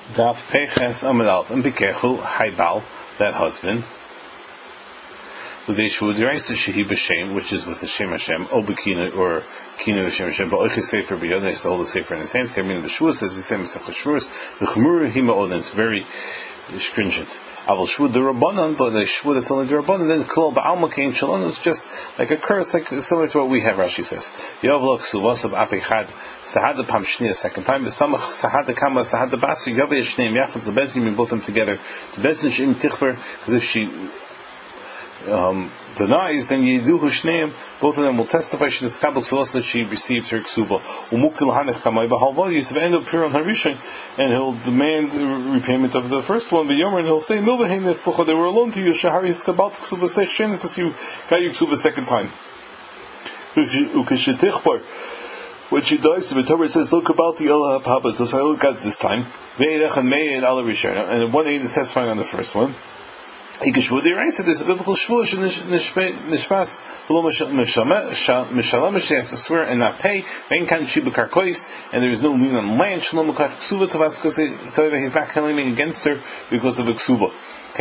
Daf Peches Amid Alf and Bikechu Haibal, that husband, with the Yeshua Diraisa Shehi B'Shem, which is with the Shem Hashem, O B'Kina or Kina B'Shem Hashem, but Oiches Sefer B'Yod, they hold the Sefer in his hands. Kamin B'Shua says he said Mesach Shvuros, the Chumur Hima Od, it's very stringent. Aval Shvud the Rabbanon, but the Shvud that's only the Rabbanon, then Klal Ba'alma Kein Shalom is just like a curse, like similar to what we have. Rashi says, Yavlok Suvasav Apechad Sahada Pam Shnia second time, Besamach Sahada Kama Sahada Basu Yavi Shneim Yachad the Bezim, both them together to Bezin Shim Tichber, because if she denies, then Yeduhu Shneim, both of them will testify she that she received her ksuba. Umukil Hanech Kamai Bahalva, you to end up here on Harishan, and he'll demand the repayment of the first one, and he'll say, Milvahin Netzlocha, they were alone to you, Shahari Skabalt Ksuba Session, because you got your ksuba second time. Ukishitichbar, when she dies, the Torah says, look about the Allah Papa, so I look at it this time. And one aid is testifying on the first one. There's a biblical shvuah nishmas mishalem she has to swear and not pay. And there is no lien on land. He's not claiming against her because of a ksuba.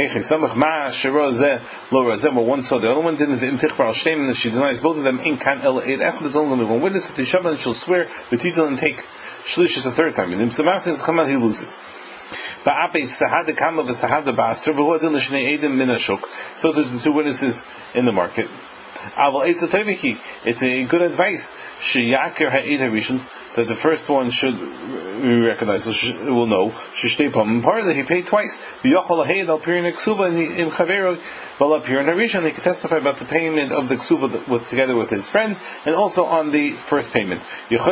One saw the other one didn't, and she denies both of them. There's only one witness, and she'll swear the title and take shlishis a third time. And he loses. So there's the two witnesses in the market. It's a good advice. So the first one should recognize, will know. Part of it, he paid twice. He'll appear in Harishan. He can testify about the payment of the ksuba together with his friend, and also on the first payment.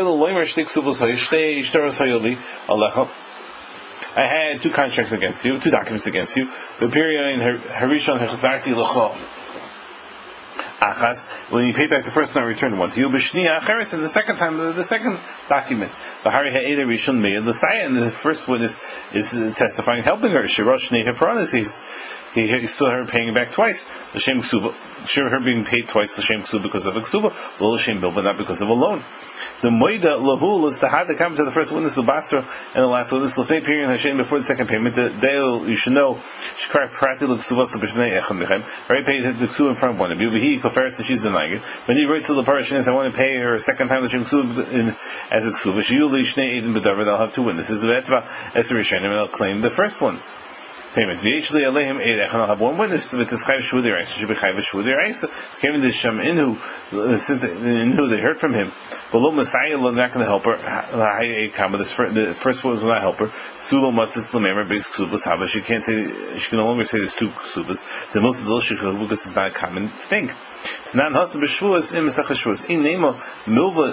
I had two contracts against you, two documents against you. The period in Harishon Hechazarti L'cho Achas, when you pay back the first one, I returned one to you. B'shniya Acheres, and the second time, the second document. Bahari Ha'eda Rishon Me'ed L'saya, and the first witness is testifying, helping her. Shirosh Nei Hepranis, he still her paying back twice. L'shem Ksuba, sure her being paid twice L'shem Ksuba because of a Ksuba, L'shem Bil, but not because of a loan. The Moida Lahul is the had that comes to the first witness of Basra and the last witness Lafay period Hashem before the second payment. You should know Shkar Prati Luksuvas B'Shnei Echem Bechem. Already paid the Ksuba in front of one of you, but he Koferis and she's denying it. When he writes to the Parashin, I want to pay her a second time Hashem Ksuba as a Ksuba. She Yuli Shnei Eden B'Davar. They'll have two witnesses. Vetva Eser Rishonim, and they'll claim the first one's payment. V'yeshli Aleihim Eidech, and I'll have one witness with this Chayv Shvu D'Iraisa. Should be Chayv Shvu D'Iraisa. Came in this Shem Inhu, they heard from him. Below Messiah, they're not going to help her. The first one will not help her. Sulo Matzis Lamemer Base Ksubas Hava. She can't say, she can no longer say there's two Ksubas. The most of those Shekhu, because it's not a common thing. It's not Hasa B'Shvuas in Mesach HaShvuas. In Nema Milva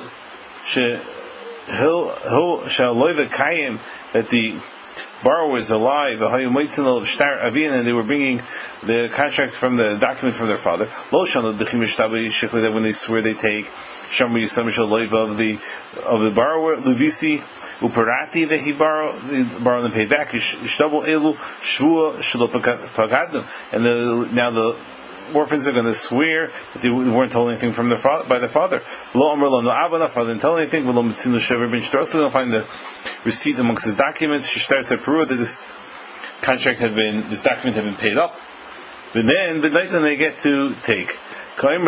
Shal Loiva Kayim, that the borrower is alive, and they were bringing the contract from the document from their father. That when they swear they take of the borrower, Levisi Uparati that he borrowed and paid back. And now the orphans are going to swear that they weren't told anything from by their father. Father didn't tell anything. They're going to find the receipt amongst his documents. She starts to prove that this document had been paid up. But then they get to take. Since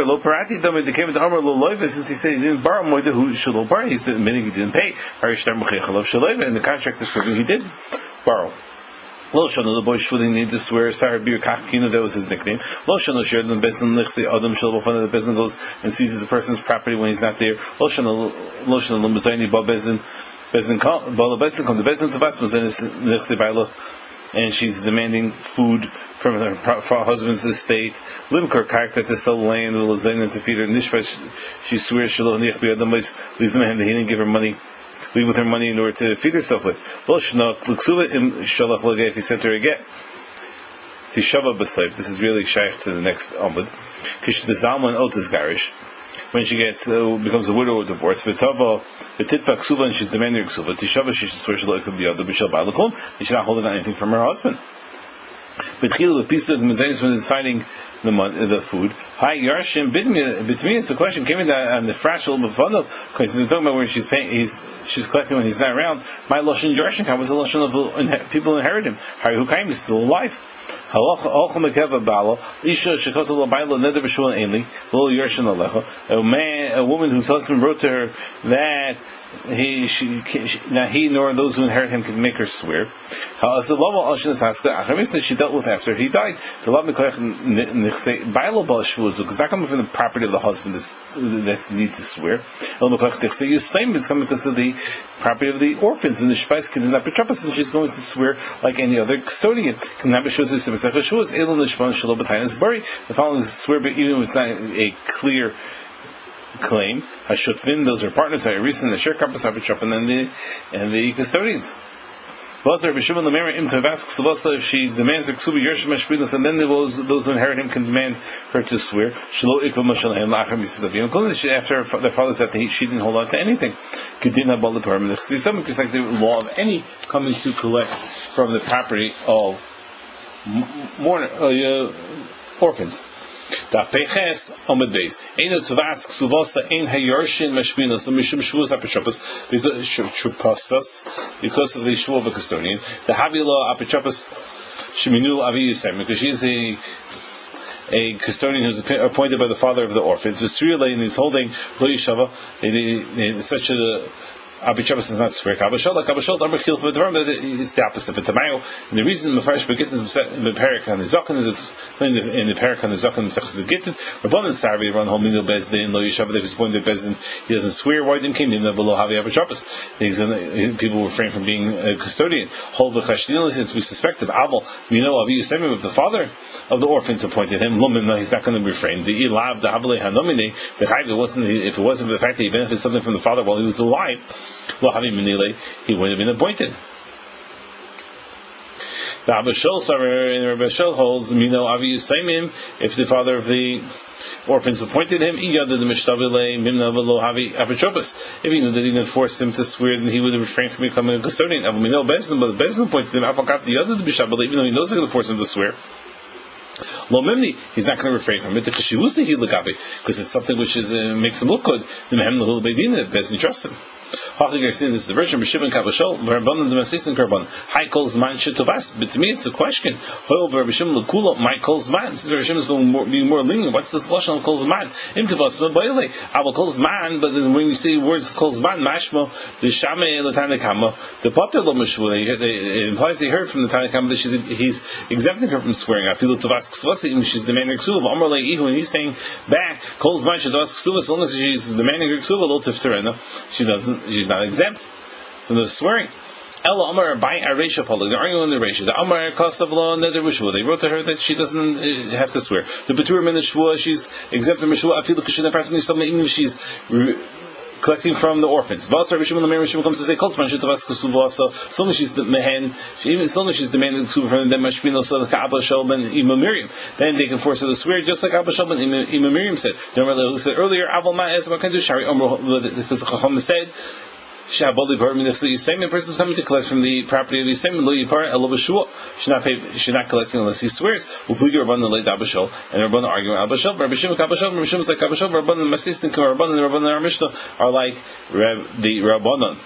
he said he didn't borrow more, who should borrow? He said admitting he didn't pay. And the contract is proving he did borrow. Loshana, the boy Shvuli needs to swear Sarah Bir Kachkina, that was his nickname. Loshana shared the Bezin Lichsi Adam Shalvafana, the Bezin goes and seizes a person's property when he's not there. Loshana Lumazaini Ba Bezin Bala Bezin come the Bezin to Basmas Lichsi Baila, and she's demanding food from her husband's estate. Limkar Karka to sell land, Lazaina to feed her Nishva, she swears Shalom Nich Biadamais, Lizmahem that he didn't give her money. Leave with her money in order to feed herself with. If he sent her a get. Tishava B'Sayf. This is really shaykh to the next Amud. Kish the Zalman Otis Garish. When she becomes a widow or divorced, V'tava V'titva Ksuba, and she's demanding Ksuba. Tishava, she should swear Shalom B'Yada B'Shal Ba'alakum. She's not holding on anything from her husband. Betchilu Pesach Mezainis when deciding the food. Hi Yarshim Bitmi. It's a question came in on the frashal befano because he's talking about where she's collecting when he's not around. My lashon Yarshim was the lashon of people inherit him. Hari Hukaim is still alive. A woman whose husband wrote to her that he nor those who inherit him can make her swear. She dealt with after he died. Because not coming from the property of the husband that's need to swear. It's coming because of the property of the orphans and the Shpais and she's going to swear like any other custodian. The following swear, but even if it's not a clear claim, Hashutfin, those are partners, Harisin, the sharecroppers, and then the custodians. If she demands her ksuba yershim mashpinos, and then those who inherit him can demand her to swear. Including after their father said that she didn't hold on to anything. Some because like the law of any coming to collect from the property of orphans. Because of the shvuah of a custodian, the Havila Apichopos Sheminu Avi Yisem, because she's a custodian who's appointed by the father of the orphans. V'sriyah and he's holding Lo Yishava, such a Abichapas is not swear. Kabashal is the opposite. But Tamayo, and the reason Mefarish Begittin in the Parak and the Zakan is explained in the Parak and the Zakan Mesechus Begittin. Rabbanan Sarvi run home Minil Bezdin Lo Yishav. If he's appointed Bezdin, he doesn't swear. Why didn't came in the below Havi Abichapas? People refrain from being a custodian. Hold the Chashdin since we suspect of Aval. We know Avi Yisrael if the father of the orphans appointed him. Lumin, he's not going to refrain. The Ilav the Havale Hanomine. The Chayv if it wasn't the fact that he benefited something from the father while he was alive. He wouldn't have been appointed. The Abashol holds, Avi Yisraimim, if the father of the orphans appointed him, if he knew that he didn't force him to swear, then he would have refrained from becoming a custodian. But the Bezdin appoints him, even though he knows they're going to force him to swear. Lo Mimni, he's not going to refrain from it because it's something which makes him look good. The Bezdin trusts him. This is the version of Shimon Kabashol, Rabbanan the Masis and Karban. High calls man shetovas, but to me it's a question. However, Rabshim Lekula, my calls man. Since Rabshim is going to be more lenient, what's this lashon calls man? Imtivas Mabayle. I will calls man, but then when you see words calls man, mashmo the Shame Latanakama, the Potter Lo Mishvule. It implies he heard from the Tanakama that he's exempting her from swearing. I feel Tovas Ksuvasi, and she's demanding Ksuv. Amar Leihu, and he's saying back calls man shetovas Ksuv as long as she's demanding her Ksuv, Lo Tifterena. She's not exempt from the swearing. Ella Amar by Aresha Polik. They're arguing the Aresha. The Amar Kostav Law and the Rishwa. They wrote to her that she doesn't have to swear. The Betur Min Shvua, she's exempt from Rishwa. I feel like she never has to be something even if she's collecting from the orphans. Vasar Rishim the Rishim comes to say Kolsman Shetavas Kusuvasa. So long as she's the mehen, so long as she's demanding Kusuv from them, Mashpino so like Abba Shalban Ima Miriam. Then they can force her to swear just like Abba Shalban Ima Miriam said. Who said earlier, Aval Ma as what can do Shari because the Chacham said Shabali Parmin, the same person is coming to collect from the property of the same Lo Yipar Elo B'Shua. She's not collecting unless he swears. Upligi Rabbanan Leid Abashol, and Rabbanan arguing Abashol. Rabbi Shimon Kabashol, Rabbi Shimon is like Abashol. Rabbanan Masis and Rabbanan and Rabbanan our Mishnah are like the Rabbanan.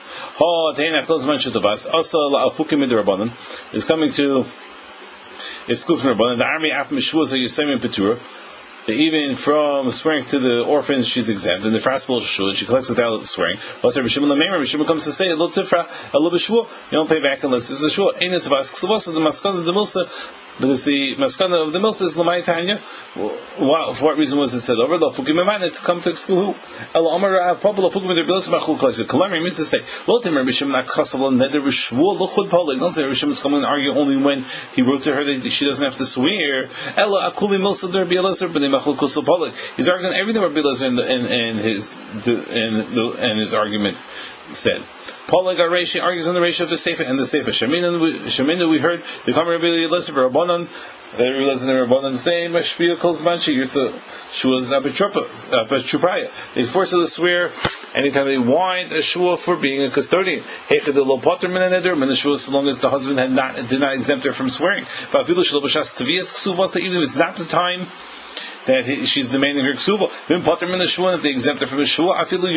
Ha Teina Kol Zman Shetavas. Also Afukim in the Rabbanan is coming to exclude from Rabbanan. The army after Mishua is a Yisrael Petura. Even from swearing to the orphans, she's exempt. And the Frasful Shul, she collects without swearing. But Rabbi Shimon comes to say, "Lo tifra, lo b'shua." You don't pay back unless there's a shul. Ain't it tavas ksavos the maskana of the milsa? Because the maskana of the milsa is l'may tanya. For what reason was it said over? Lo fukim eman to come to exclude. El amar probably lo fukim the bilis machul klaisa. Kalamri means to say, "Lo tim Rabbi Shimon akasav neder b'shvua lo chud polik." Don't say Rabbi Shimon is coming to argue only when he wrote to her that she doesn't have to swear. Ella akuli milsa der bi'elaser b'nei machul kusal polik. He's arguing everything Rabbi Elazar and his argument said. Polag Areshi argues on the ratio of the Sefer and the Sefer. Shemina, we heard the Kamar Rabbi Eliezer Rabbanon. They realized in the Rabbanon's name, Mashpia calls Manchi, she was Apechupraya. They forced her to swear anytime they whine a shua for being a custodian. So long as the husband did not exempt her from swearing. But even if it's not the time that she's demanding her ksuva, if they exempt her from a shua,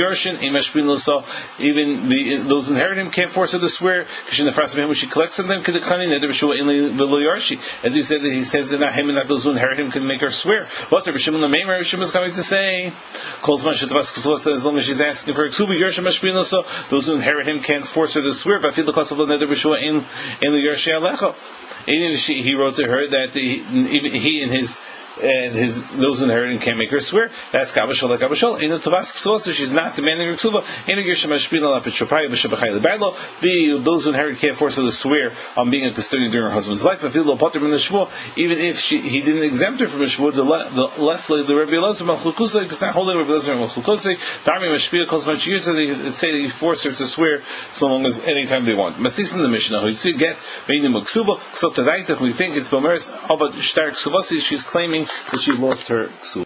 even those inherit him can't force her to swear. When she collects them, as you said, that he says that not him and not those who inherit him can make her swear. What's Rishim is coming to say? As long as she's asking for a ksuva, those who inherit him can't force her to swear. But even if he wrote to her that he and his those inheriting can't make her swear. That's kabashal like kabashal. In the tabas ksuva, she's not demanding her ksuva. In the gersham mashpina lapetchopaya b'shabachai lebaglo. Those who inherit can't force her to swear on being a custodian during her husband's life. But filo potter min shvua, even if he didn't exempt her from a shvua, the less the Rabbi Elazar malchukusay, because not holding Rabbi Elazar malchukusay. Darmi mashpina calls much years, so they say that he forced her to swear so long as anytime they want. Masis in the Mishnah, who you get meaning maksuba. So tonight, we think it's Bomeris Abad Shtar Ksuvasi. She's claiming that she lost her ksuva.